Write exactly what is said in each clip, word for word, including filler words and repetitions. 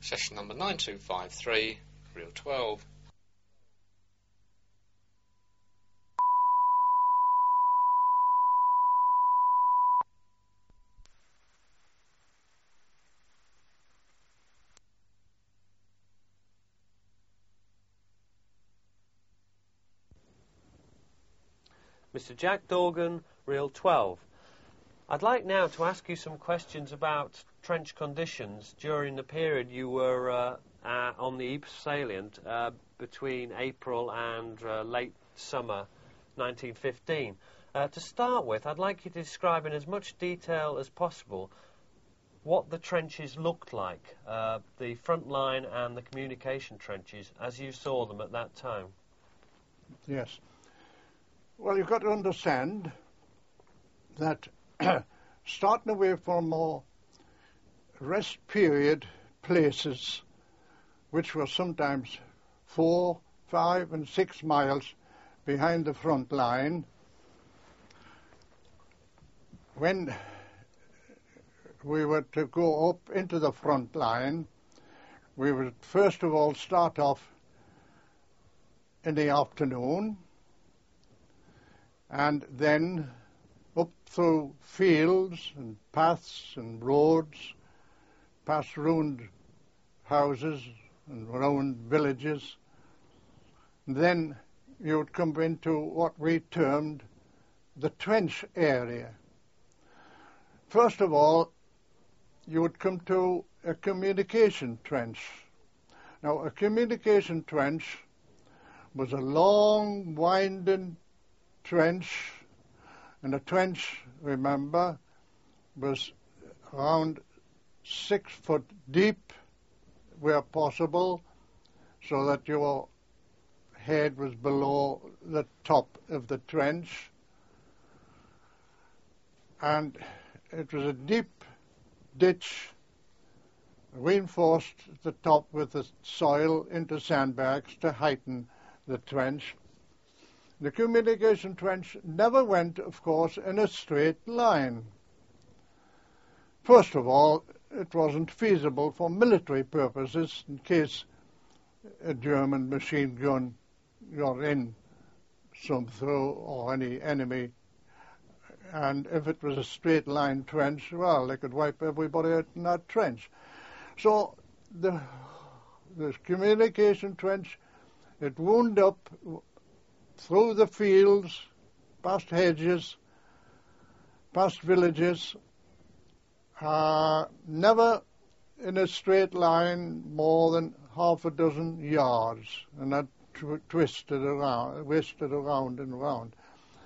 Session number nine two five three, reel twelve. Mister Jack Dorgan, reel twelve. I'd like now to ask you some questions about trench conditions during the period you were uh, uh, on the Ypres salient uh, between April and uh, late summer nineteen fifteen. Uh, to start with, I'd like you to describe in as much detail as possible what the trenches looked like, uh, the front line and the communication trenches, as you saw them at that time. Yes. Well, you've got to understand that starting away from more rest period places, which were sometimes four, five and six miles behind the front line, when we were to go up into the front line, we would first of all start off in the afternoon, and then up through fields and paths and roads, past ruined houses and ruined villages. And then you would come into what we termed the trench area. First of all, you would come to a communication trench. Now, a communication trench was a long, winding trench, and a trench, remember, was around six foot deep where possible, so that your head was below the top of the trench. And it was a deep ditch, reinforced at the top with the soil into sandbags to heighten the trench. The communication trench never went, of course, in a straight line. First of all, it wasn't feasible for military purposes in case a German machine gun got in some through or any enemy. And if it was a straight line trench, well, they could wipe everybody out in that trench. So the, the communication trench, it wound up through the fields, past hedges, past villages, uh, never in a straight line more than half a dozen yards, and that tw- twisted around, twisted around and around.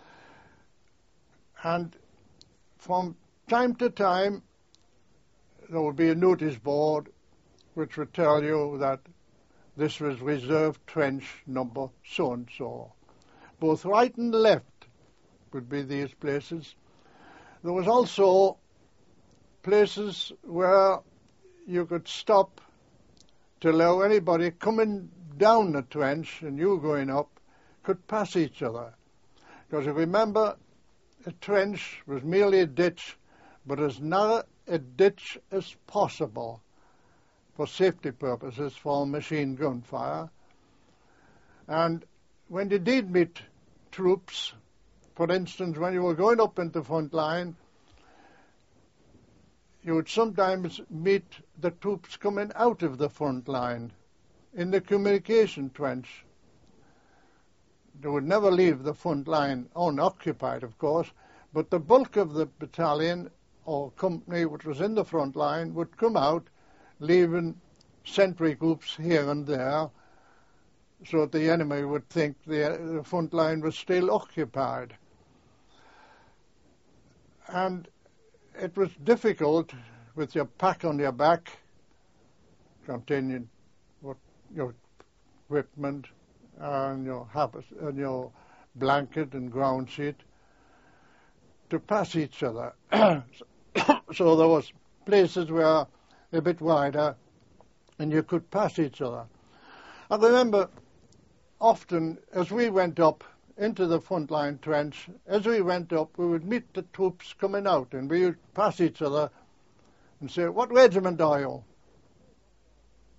And from time to time, there would be a notice board which would tell you that this was reserved trench number so-and-so. Both right and left would be these places. There was also places where you could stop to allow anybody coming down the trench and you going up could pass each other. Because if you remember, a trench was merely a ditch, but as narrow a ditch as possible for safety purposes for machine gun fire. And when you did meet troops, for instance, when you were going up into the front line, you would sometimes meet the troops coming out of the front line in the communication trench. They would never leave the front line unoccupied, of course, but the bulk of the battalion or company which was in the front line would come out, leaving sentry groups here and there, so that the enemy would think the, the front line was still occupied. And it was difficult with your pack on your back, containing what your equipment and your habit and your blanket and ground sheet, to pass each other. So there was places where a bit wider, and you could pass each other. I remember often, as we went up into the front line trench, as we went up, we would meet the troops coming out, and we would pass each other and say, "What regiment are you?"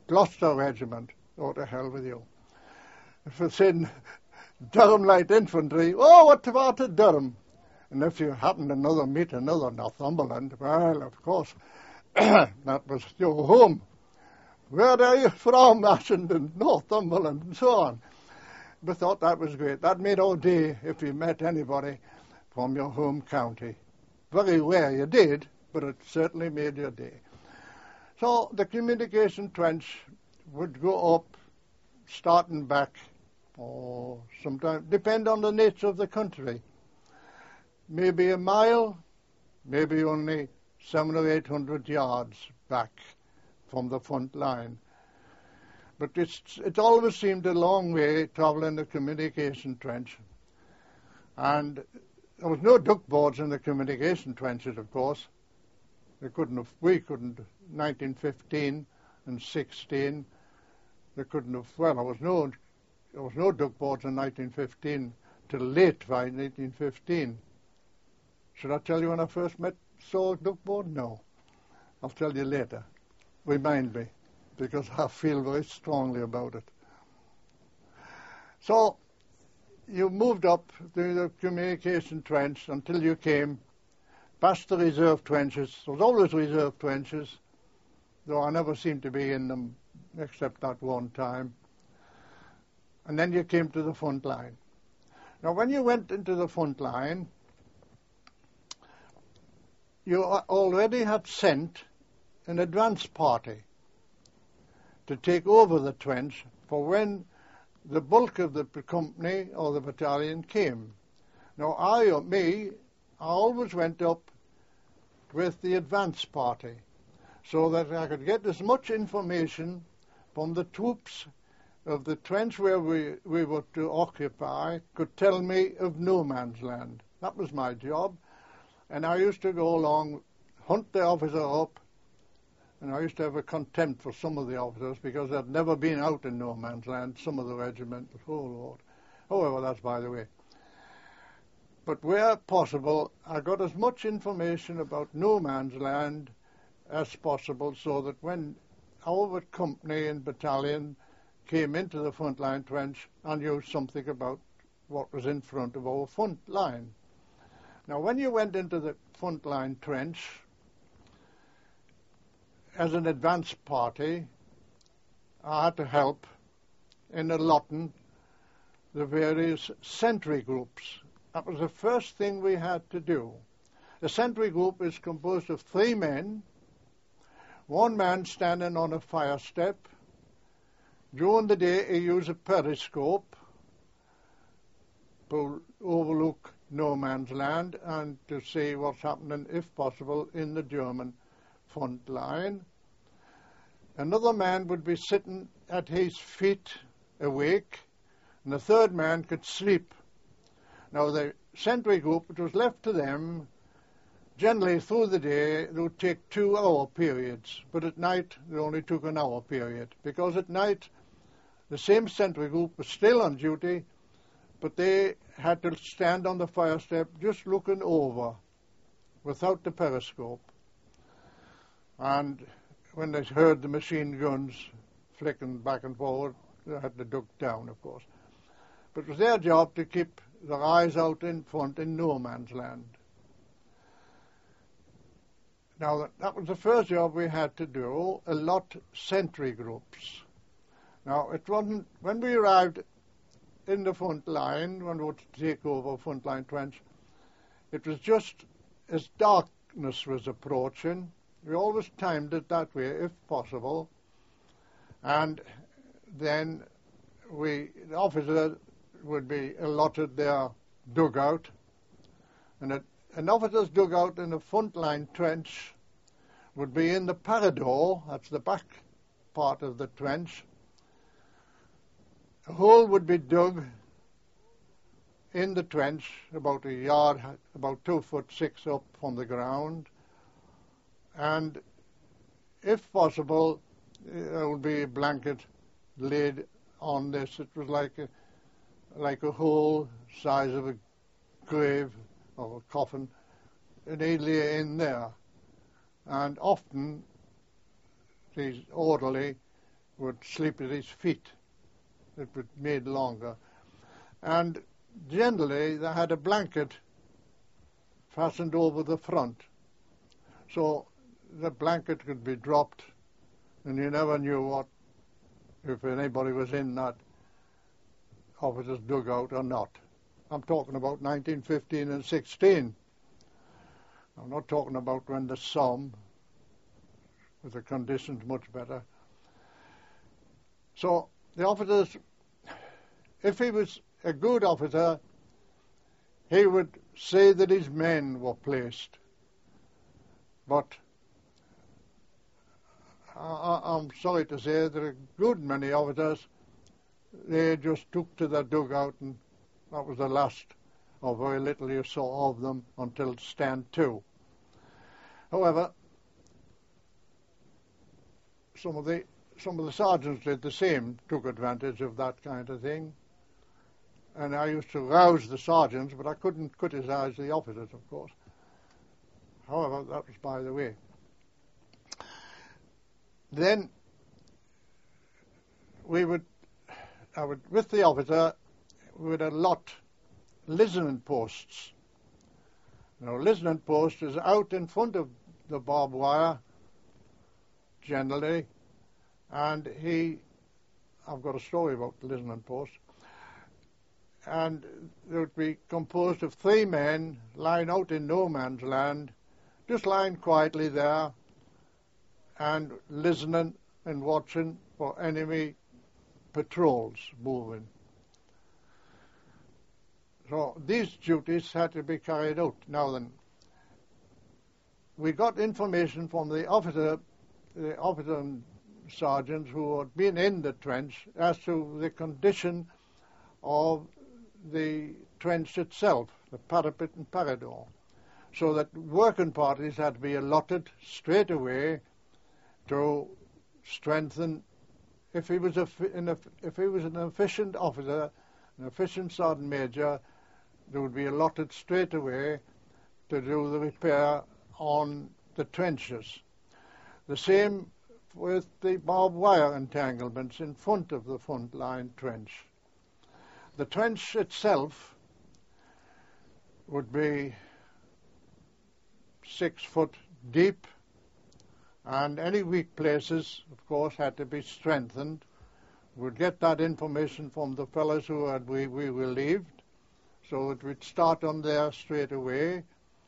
Gloucester Regiment, oh, to hell with you. If it's in Durham Light Infantry, oh, what about to Durham? And if you happen to another meet another Northumberland, well, of course, that was your home. Where are you from, Ashenden, Northumberland, and so on. We thought that was great. That made our day if you met anybody from your home county. Very rare you did, but it certainly made your day. So the communication trench would go up, starting back, or sometimes, depend on the nature of the country. Maybe a mile, maybe only seven or eight hundred yards back from the front line. But it's, it always seemed a long way travelling the communication trench. And there was no duck boards in the communication trenches, of course. They couldn't have, we couldn't, nineteen fifteen and sixteen, they couldn't have, well, there was no, there was no duck boards in nineteen fifteen till late by nineteen fifteen. Should I tell you when I first met, saw a duck board? No. I'll tell you later. Remind me, because I feel very strongly about it. So you moved up through the communication trench until you came past the reserve trenches. There was always reserve trenches, though I never seemed to be in them except that one time. And then you came to the front line. Now, when you went into the front line, you already had sent an advance party to take over the trench for when the bulk of the company or the battalion came. Now, I or me, I always went up with the advance party so that I could get as much information from the troops of the trench where we, we were to occupy, could tell me of no man's land. That was my job. And I used to go along, hunt the officer up, and I used to have a contempt for some of the officers because they'd never been out in no man's land, some of the regiment, oh Lord. However, that's by the way. But where possible, I got as much information about no man's land as possible so that when our company and battalion came into the front line trench, I knew something about what was in front of our front line. Now, when you went into the front line trench as an advance party, I had to help in allotting the various sentry groups. That was the first thing we had to do. The sentry group is composed of three men, one man standing on a fire step. During the day, he used a periscope to overlook no man's land and to see what's happening, if possible, in the German front line. Another man would be sitting at his feet awake, and the third man could sleep. Now, the sentry group, it was left to them, generally through the day, they would take two-hour periods, but at night they only took an hour period, because at night the same sentry group was still on duty, but they had to stand on the fire step just looking over without the periscope. And when they heard the machine guns flicking back and forward, they had to duck down, of course. But it was their job to keep their eyes out in front in no man's land. Now, that, that was the first job we had to do, allot sentry groups. Now, it wasn't, when we arrived in the front line, when we were to take over front line trench, it was just as darkness was approaching. We always timed it that way, if possible. And then we, the officer would be allotted their dugout. And it, an officer's dugout in the front line trench would be in the parador, that's the back part of the trench. A hole would be dug in the trench about a yard, about two foot six up from the ground, and if possible, there would be a blanket laid on this. It was like a, like a hole size of a grave or a coffin, and they lay in there. And often, the orderly would sleep at his feet. It was made longer. And generally they had a blanket fastened over the front. So the blanket could be dropped and you never knew what, if anybody was in that officer's dugout or not. I'm talking about nineteen fifteen and sixteen. I'm not talking about when there's some, with the conditions much better. So the officers, if he was a good officer, he would say that his men were placed. But I, I'm sorry to say that a good many officers, they just took to their dugout, and that was the last, or very little you saw of them until stand two. However, some of the some of the sergeants did the same, took advantage of that kind of thing. And I used to rouse the sergeants, but I couldn't criticize the officers, of course. However, that was by the way. Then we would, I would, with the officer, we would allot listening posts. Now, listening post is out in front of the barbed wire, generally, and he, I've got a story about the listening post, and it would be composed of three men lying out in no man's land, just lying quietly there and listening and watching for enemy patrols moving. So these duties had to be carried out. Now then, we got information from the officer, the officer and sergeants who had been in the trench as to the condition of the trench itself, the parapet and parador, so that working parties had to be allotted straight away to strengthen. If he was a, if he was an efficient officer, an efficient sergeant major, they would be allotted straight away to do the repair on the trenches. The same with the barbed wire entanglements in front of the front line trench. The trench itself would be six foot deep, and any weak places, of course, had to be strengthened. We'd get that information from the fellows who had we, we relieved, so that we'd start on there straight away.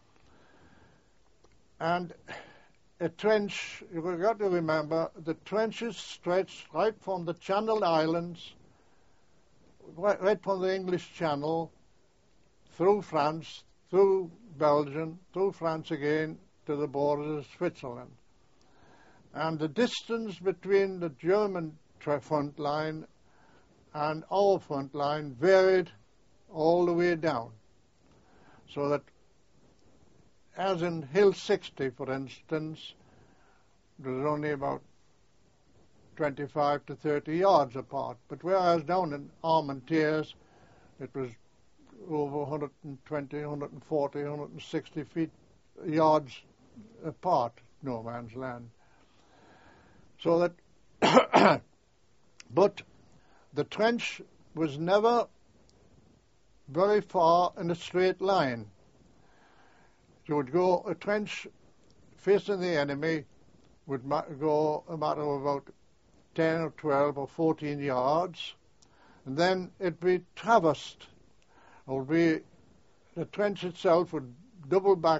And a trench, you've got to remember, the trenches stretched right from the Channel Islands, right, right from the English Channel, through France, through Belgium, through France again, to the borders of Switzerland. And the distance between the German front line and our front line varied all the way down. So that, as in Hill sixty, for instance, there was only about twenty-five to thirty yards apart. But whereas down in Armentières, it was over one hundred twenty, one hundred forty, one hundred sixty feet yards apart, no man's land. So that, but the trench was never very far in a straight line. You would go, a trench facing the enemy would ma- go a matter of about ten or twelve or fourteen yards, and then it'd be traversed. It would be, the trench itself would double back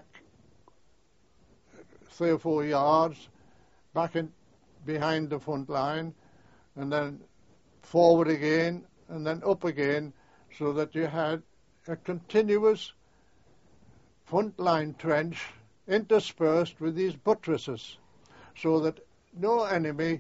three or four yards, back in behind the front line, and then forward again, and then up again, so that you had a continuous front line trench interspersed with these buttresses, so that no enemy,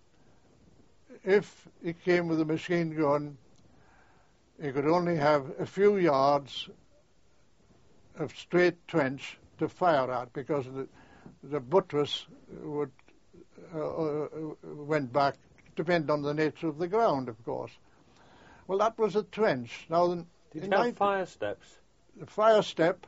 if he came with a machine gun, he could only have a few yards of straight trench to fire at, because the, the buttress would uh, went back, depend on the nature of the ground, of course. Well, that was a trench. Now, then, did you have nineteen fire steps? The fire step.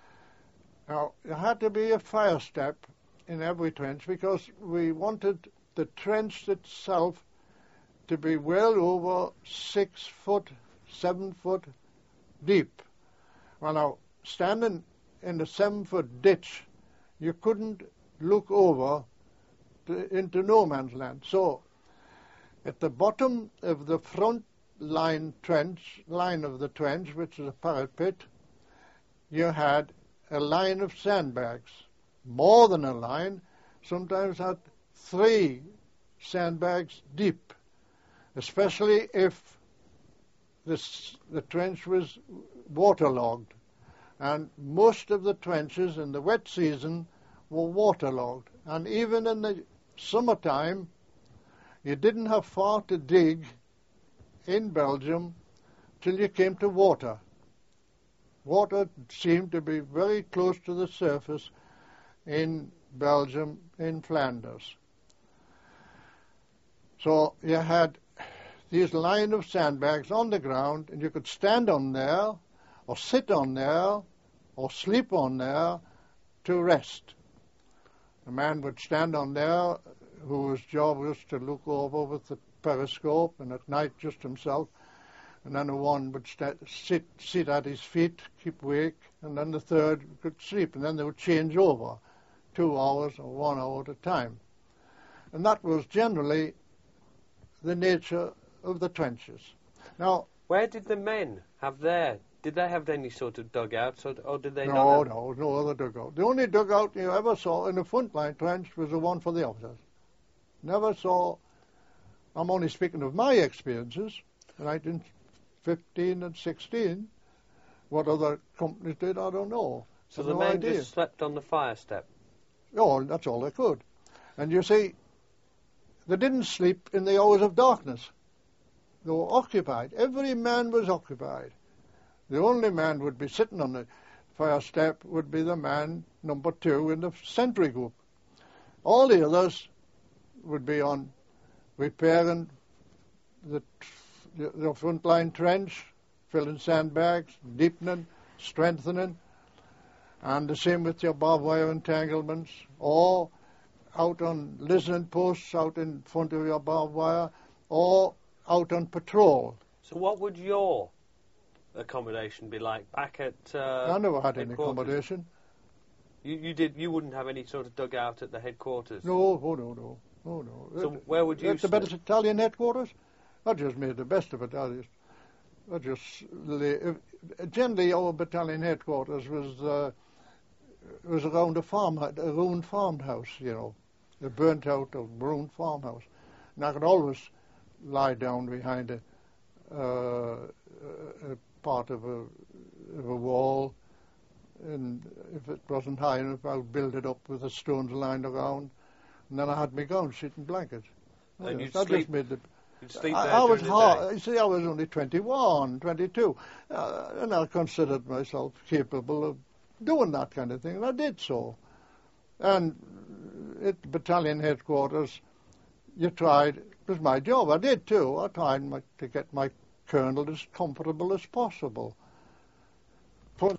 Now, there had to be a fire step in every trench because we wanted the trench itself to be well over six foot, seven foot deep. Well, now, standing in a seven-foot ditch, you couldn't look over to, into no man's land. So, at the bottom of the front line trench, line of the trench, which is a parapet, you had a line of sandbags, more than a line, sometimes had three sandbags deep, especially if this, the trench was waterlogged. And most of the trenches in the wet season were waterlogged. And even in the summertime, you didn't have far to dig in Belgium till you came to water. Water seemed to be very close to the surface in Belgium, in Flanders. So you had these line of sandbags on the ground, and you could stand on there, or sit on there, or sleep on there to rest. A man would stand on there whose job was to look over with the periscope, and at night just himself, and then the one would st- sit sit at his feet, keep awake, and then the third could sleep, and then they would change over, two hours or one hour at a time. And that was generally the nature of the trenches. Now, where did the men have their? Did they have any sort of dugouts, or, or did they no, not? Have... No, no other dugout. The only dugout you ever saw in the front line trench was the one for the officers. Never saw. I'm only speaking of my experiences, nineteen fifteen and sixteen. What other companies did, I don't know. So I've the no men idea. just slept on the fire step? Oh, that's all they could. And you see, they didn't sleep in the hours of darkness. They were occupied. Every man was occupied. The only man would be sitting on the fire step would be the man number two in the sentry group. All the others would be on repairing the, the front line trench, filling sandbags, deepening, strengthening, and the same with your barbed wire entanglements, or out on listening posts out in front of your barbed wire, or out on patrol. So what would your accommodation be like back at uh, I never had any accommodation. You, you did. You wouldn't have any sort of dugout at the headquarters? No, oh no, no, oh no. So it, where would you At the sleep? battalion headquarters? I just made the best of it. I just, I just lay, generally our battalion headquarters was uh, was around a farm, a ruined farmhouse, you know, a burnt out, a ruined farmhouse, and I could always lie down behind a, uh, a part of a, of a wall, and if it wasn't high enough, I would build it up with the stones lined around, and then I had my gown sheet and blankets. And yes, you'd I sleep, just made the. you'd sleep I, there I was during the hard. day. You see, I was only twenty-one, twenty-two, uh, and I considered myself capable of doing that kind of thing, and I did so. And at battalion headquarters, you tried. It was my job. I did too. I tried my, to get my colonel as comfortable as possible. For,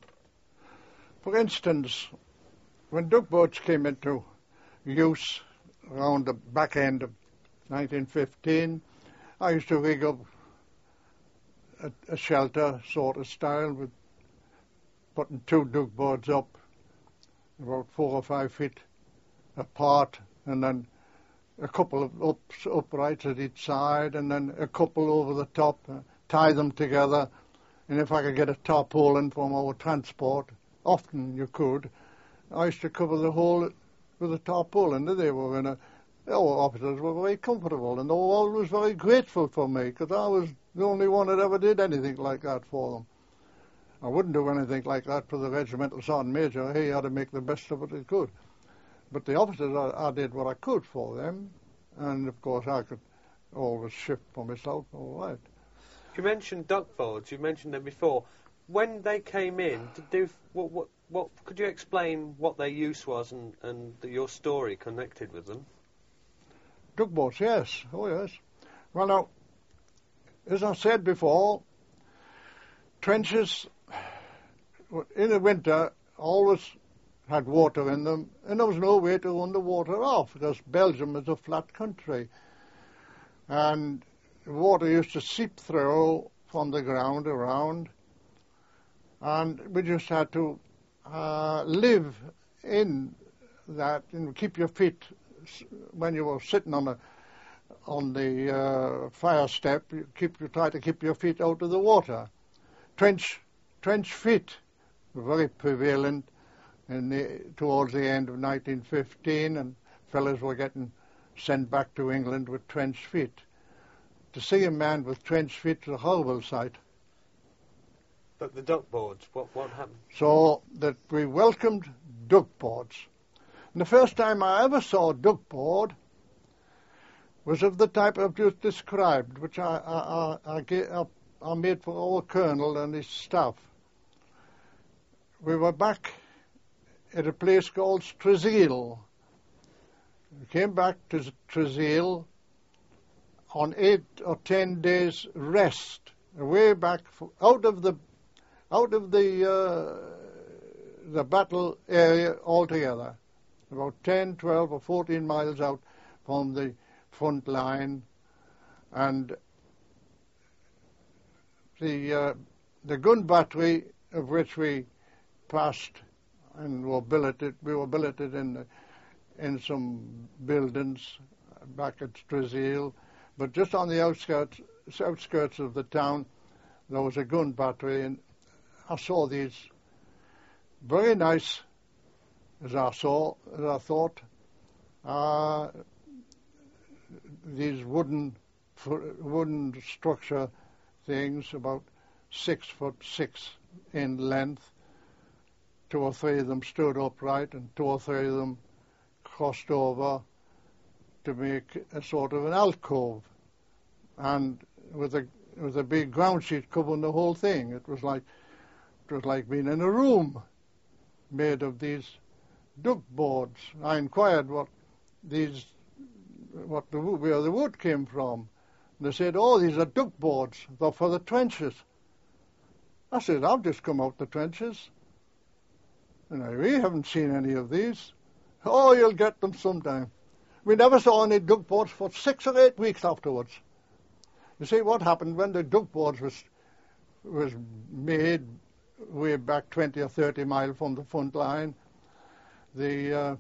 for instance, when duck boats came into use around the back end of nineteen fifteen, I used to rig up a, a shelter sort of style with putting two duck boards up about four or five feet apart, and then a couple of ups, uprights at each side, and then a couple over the top, uh, tie them together, and if I could get a tarpaulin from our transport, often you could, I used to cover the whole with a tarpaulin. They were in a, our officers were very comfortable, and they were always very grateful for me, because I was the only one that ever did anything like that for them. I wouldn't do anything like that for the regimental sergeant major. He had to make the best of it he could. But the officers, I, I did what I could for them, and of course I could always shift for myself, all right. You mentioned duck boards. You mentioned them before. When they came in, did they, what, what, what, could you explain what their use was and, and the, your story connected with them? Duck boats, yes. Oh, yes. Well, now, as I said before, trenches in the winter always had water in them, and there was no way to run the water off because Belgium is a flat country. And water used to seep through from the ground around, and we just had to uh, live in that and keep your feet, when you were sitting on the on the uh, fire step, you keep you try to keep your feet out of the water. Trench trench feet were very prevalent in the, towards the end of nineteen fifteen, and fellows were getting sent back to England with trench feet. To see a man with trench feet is a horrible sight. But the duck boards, what, what happened? So that we welcomed duck boards. And the first time I ever saw a duck board was of the type I've just described, which I, I, I, I, get, I, I made for our colonel and his staff. We were back at a place called Strazil. We came back to Strazil on eight or ten days rest, way back f- out of the out of the uh, the battle area altogether, about ten, twelve, or fourteen miles out from the front line, and the uh, the gun battery of which we passed and were billeted. We were billeted in the, in some buildings back at Strazil. But just on the outskirts, outskirts of the town, there was a gun battery, and I saw these very nice, as I saw, as I thought, uh, these wooden, wooden structure things, about six foot six in length. Two or three of them stood upright, and two or three of them crossed over to make a sort of an alcove, and with a with a big ground sheet covering the whole thing. It was like it was like being in a room made of these duck boards. I inquired what these what the where the wood came from. And they said, "Oh, these are duck boards. They're for the trenches." I said, "I've just come out the trenches, and we haven't seen any of these." "Oh, you'll get them sometime." We never saw any duck boards for six or eight weeks afterwards. You see, what happened when the duck boards was was made way back twenty or thirty miles from the front line, the uh,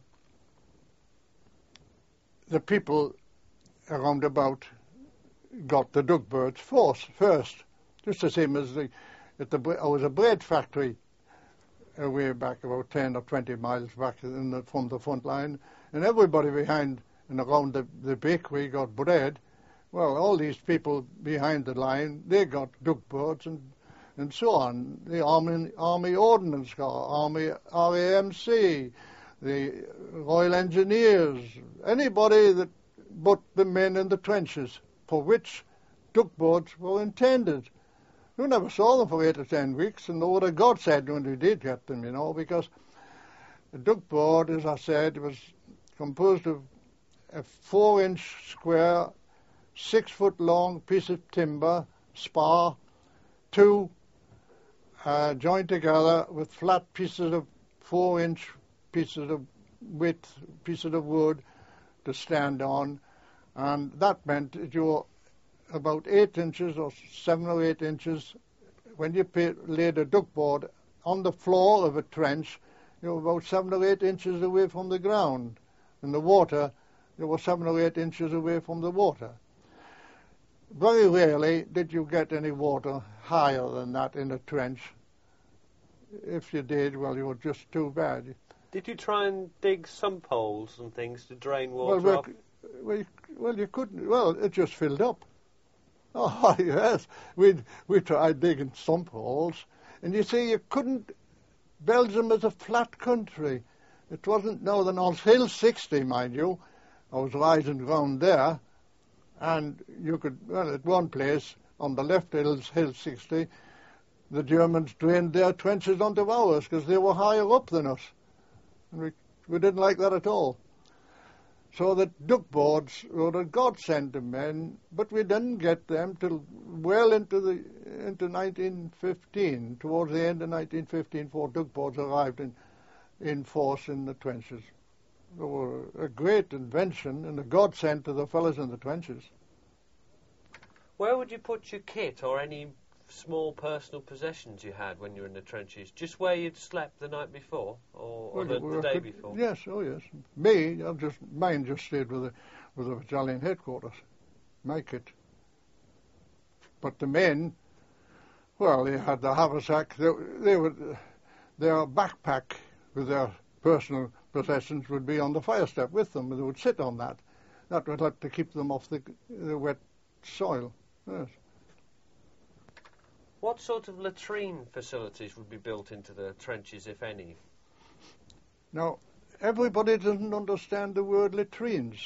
the people around about got the duck birds first, first, just the same as the at the there was a bread factory uh, way back about ten or twenty miles back in the, from the front line, and everybody behind and around the, the bakery got bread. Well, all these people behind the line, they got duck birds and, and so on. The Army, Army Ordnance Corps, Army R A M C, the Royal Engineers, anybody that but the men in the trenches for which duck boards were intended. You never saw them for eight or ten weeks, and the word of God said when we did get them, you know, because a duck board, as I said, was composed of a four-inch square, six-foot-long piece of timber, spar, two uh, joined together with flat pieces of four-inch pieces of width, pieces of wood to stand on, and that meant that you were about eight inches or seven or eight inches. When you pay, laid a duck board on the floor of a trench, you were about seven or eight inches away from the ground. In the water, you were seven or eight inches away from the water. Very rarely did you get any water higher than that in a trench. If you did, well, you were just too bad. Did you try and dig sump holes and things to drain water well, off? Well, well, you couldn't. Well, it just filled up. Oh, yes. We we tried digging sump holes. And you see, you couldn't. Belgium is a flat country. It wasn't Northern Ireland. Hill sixty, mind you. I was rising ground there. And you could, well, at one place, on the left hills, Hill sixty, the Germans drained their trenches onto ours because they were higher up than us. And we, we didn't like that at all. So the duck boards were a godsend to men, but we didn't get them till well into the into nineteen fifteen. Towards the end of nineteen fifteen, four duck boards arrived in in force in the trenches. They were a great invention and a godsend to the fellows in the trenches. Where would you put your kit or any small personal possessions you had when you were in the trenches? Just where you'd slept the night before, or, or Well, the, well, the day could- before? Yes, oh yes. Me, I've just mine just stayed with the with the battalion headquarters. My kit. But the men, well, they had the haversack. They, they would their backpack with their personal possessions would be on the fire step with them. They would sit on that. That would help to keep them off the, the wet soil. Yes. What sort of latrine facilities would be built into the trenches, if any? Now, everybody doesn't understand the word latrines.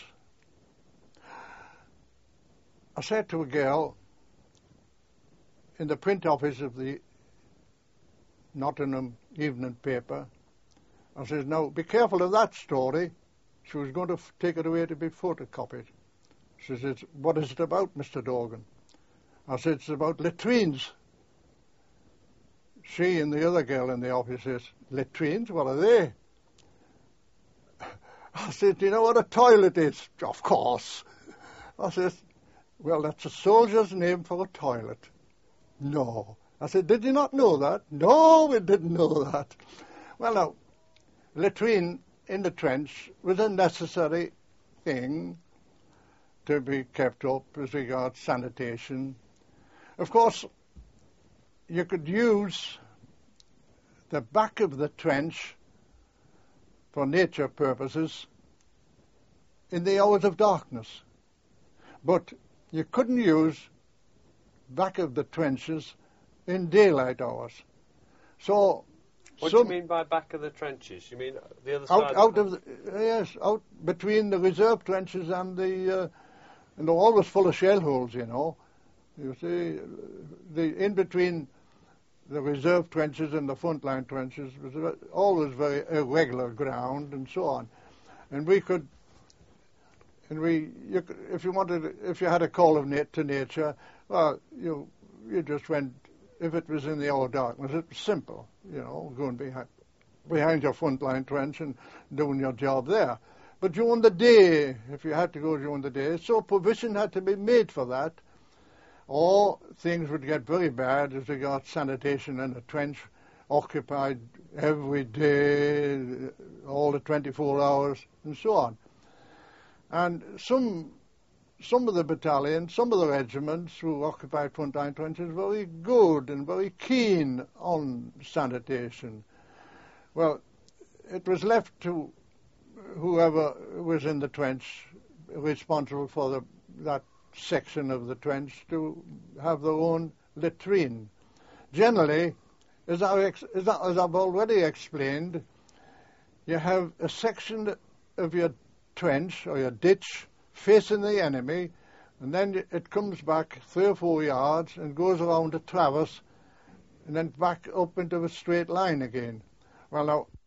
I said to a girl in the print office of the Nottingham Evening Paper, I says, now, be careful of that story. She was going to f- take it away to be photocopied. She says, what is it about, Mister Dorgan? I said, it's about latrines. She and the other girl in the office says, latrines? What are they? I said, do you know what a toilet is? Of course. I said, well, that's a soldier's name for a toilet. No. I said, did you not know that? No, we didn't know that. Well, now, latrine in the trench was a necessary thing to be kept up as regards sanitation. Of course, you could use the back of the trench for nature purposes in the hours of darkness. But you couldn't use back of the trenches in daylight hours. So, What some, do you mean by back of the trenches? You mean the other side? out out of the, yes, out between the reserve trenches and the, uh, and they're always full of shell holes, you know. You see, the in between the reserve trenches and the frontline trenches was always very irregular ground and so on. And we could, and we, you, could- if you wanted, if you had a call of nat- to nature, well, you you just went. If it was in the hour darkness, it was simple, you know, going behind behind your frontline trench and doing your job there. But during the day, if you had to go during the day, so provision had to be made for that, or things would get very bad as regards sanitation in a trench occupied every day, all the twenty-four hours, and so on. And some some of the battalions, some of the regiments who occupied frontline trenches were very good and very keen on sanitation. Well, it was left to whoever was in the trench responsible for the, that section of the trench to have their own latrine. Generally, as, I ex- as, I, as I've already explained, you have a section of your trench or your ditch facing the enemy, and then it comes back three or four yards and goes around a traverse and then back up into a straight line again. Well, now,